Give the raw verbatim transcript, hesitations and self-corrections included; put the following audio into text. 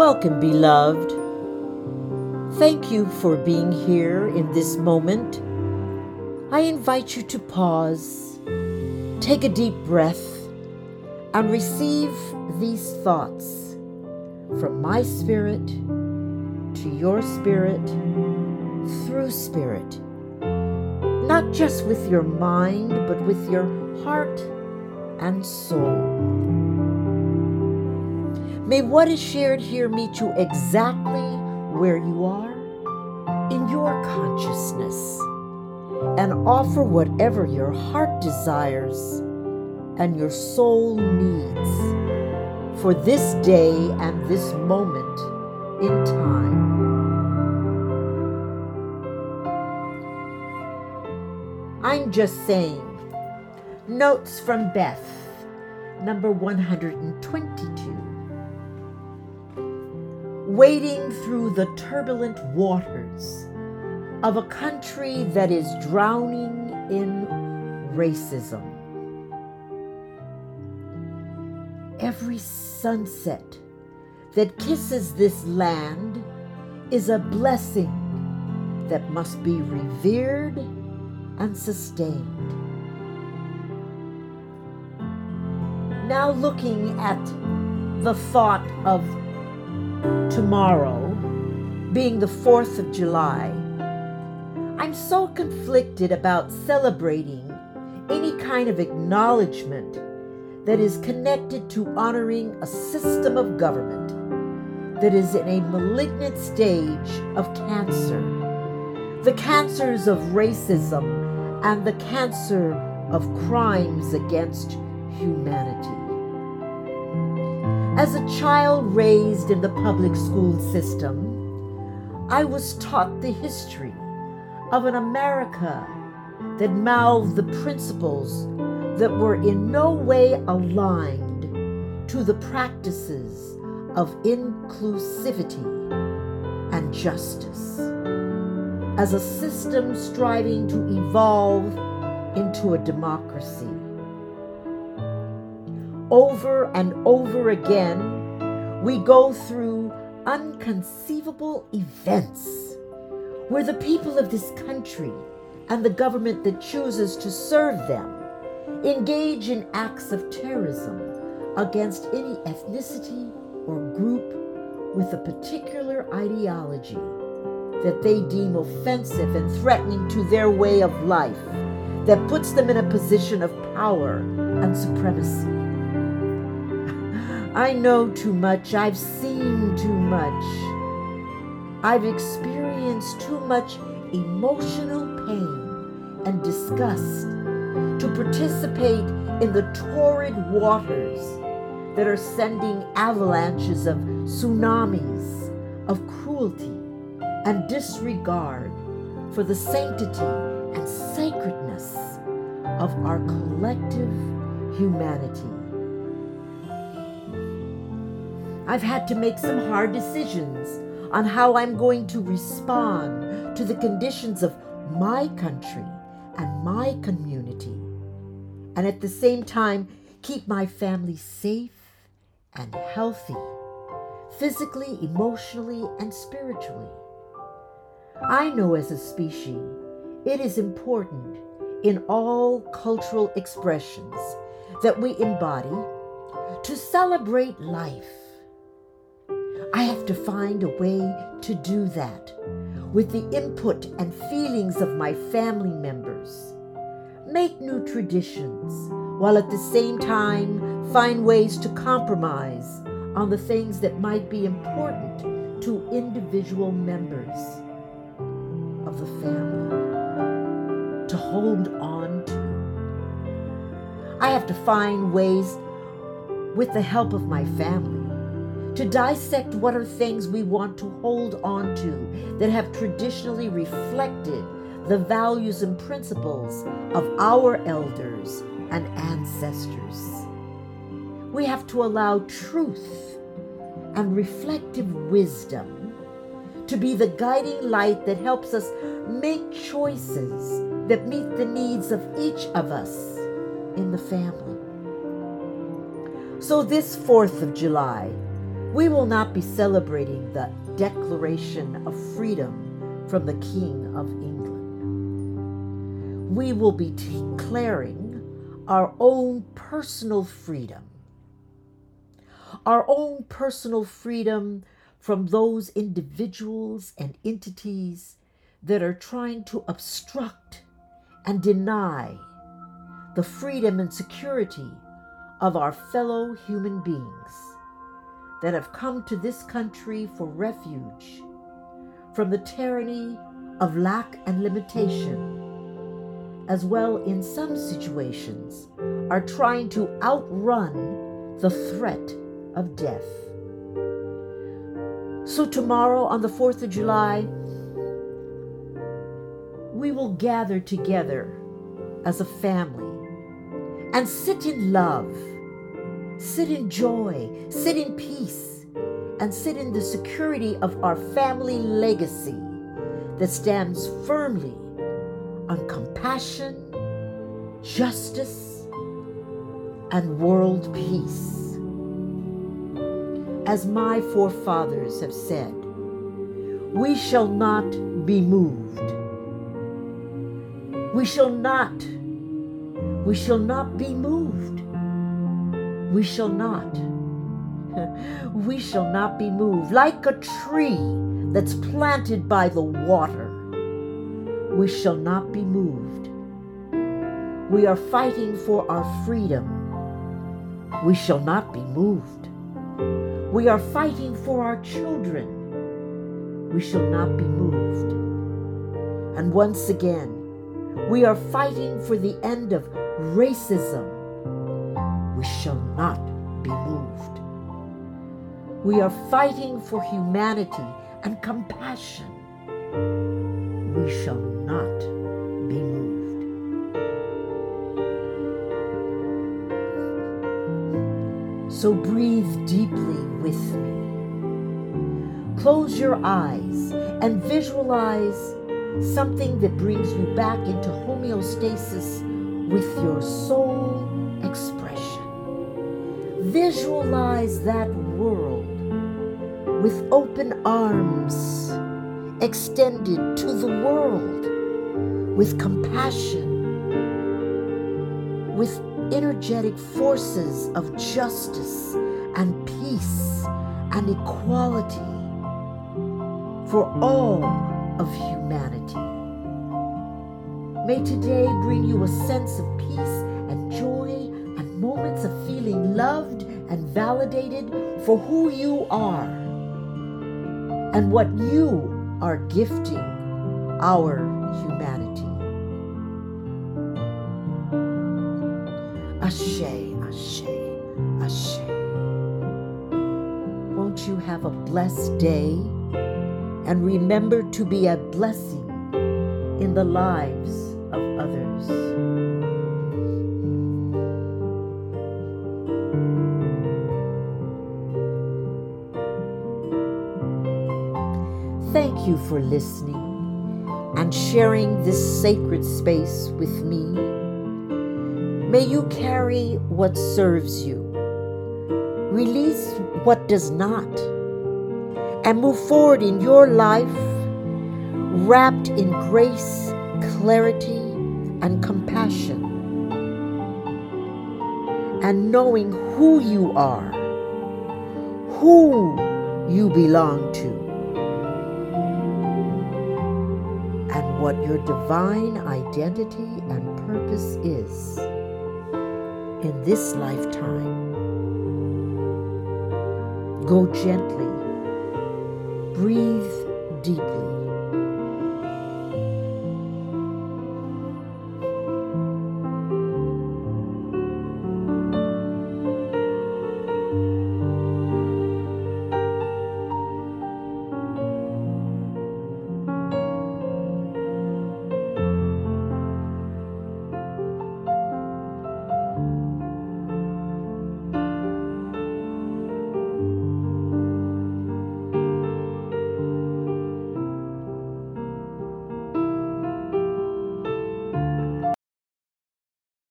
Welcome, beloved. Thank you for being here in this moment. I invite you to pause, take a deep breath, and receive these thoughts from my spirit to your spirit through spirit. Not just with your mind, but with your heart and soul. May what is shared here meet you exactly where you are in your consciousness and offer whatever your heart desires and your soul needs for this day and this moment in time. I'm just saying. Notes from Beth, number one hundred twenty-two. Wading through the turbulent waters of a country that is drowning in racism. Every sunset that kisses this land is a blessing that must be revered and sustained. Now looking at the thought of tomorrow being the fourth of July, I'm so conflicted about celebrating any kind of acknowledgement that is connected to honoring a system of government that is in a malignant stage of cancer, the cancers of racism and the cancer of crimes against humanity. As a child raised in the public school system, I was taught the history of an America that mouthed the principles that were in no way aligned to the practices of inclusivity and justice, as a system striving to evolve into a democracy. Over and over again, we go through unconceivable events where the people of this country and the government that chooses to serve them engage in acts of terrorism against any ethnicity or group with a particular ideology that they deem offensive and threatening to their way of life, that puts them in a position of power and supremacy. I know too much. I've seen too much. I've experienced too much emotional pain and disgust to participate in the torrid waters that are sending avalanches of tsunamis, of cruelty and disregard for the sanctity and sacredness of our collective humanity. I've had to make some hard decisions on how I'm going to respond to the conditions of my country and my community, and at the same time keep my family safe and healthy, physically, emotionally, and spiritually. I know as a species, it is important in all cultural expressions that we embody to celebrate life. I have to find a way to do that with the input and feelings of my family members. Make new traditions while at the same time find ways to compromise on the things that might be important to individual members of the family to hold on to. I have to find ways with the help of my family to dissect what are things we want to hold on to that have traditionally reflected the values and principles of our elders and ancestors. We have to allow truth and reflective wisdom to be the guiding light that helps us make choices that meet the needs of each of us in the family. So this fourth of July, We will not be celebrating the Declaration of Freedom from the King of England. We will be declaring our own personal freedom. Our own personal freedom from those individuals and entities that are trying to obstruct and deny the freedom and security of our fellow human beings that have come to this country for refuge from the tyranny of lack and limitation, as well in some situations are trying to outrun the threat of death. So tomorrow on the fourth of July, we will gather together as a family and sit in love, sit in joy, sit in peace, and sit in the security of our family legacy that stands firmly on compassion, justice, and world peace. As my forefathers have said, we shall not be moved. We shall not, we shall not be moved. We shall not, we shall not be moved. Like a tree that's planted by the water, we shall not be moved. We are fighting for our freedom. We shall not be moved. We are fighting for our children. We shall not be moved. And once again, we are fighting for the end of racism. We shall not be moved. We are fighting for humanity and compassion. We shall not be moved. So breathe deeply with me. Close your eyes and visualize something that brings you back into homeostasis with your soul expression. Visualize that world with open arms extended to the world, with compassion, with energetic forces of justice and peace and equality for all of humanity. May today bring you a sense of peace and joy and moments of feeling loved and validated for who you are and what you are gifting our humanity. Ashe, ashe, ashe. Won't you have a blessed day and remember to be a blessing in the lives of others. Thank you for listening and sharing this sacred space with me. May you carry what serves you, release what does not, and move forward in your life wrapped in grace, clarity, and compassion, and knowing who you are, who you belong to, and what your divine identity and purpose is in this lifetime. Go gently, breathe deeply,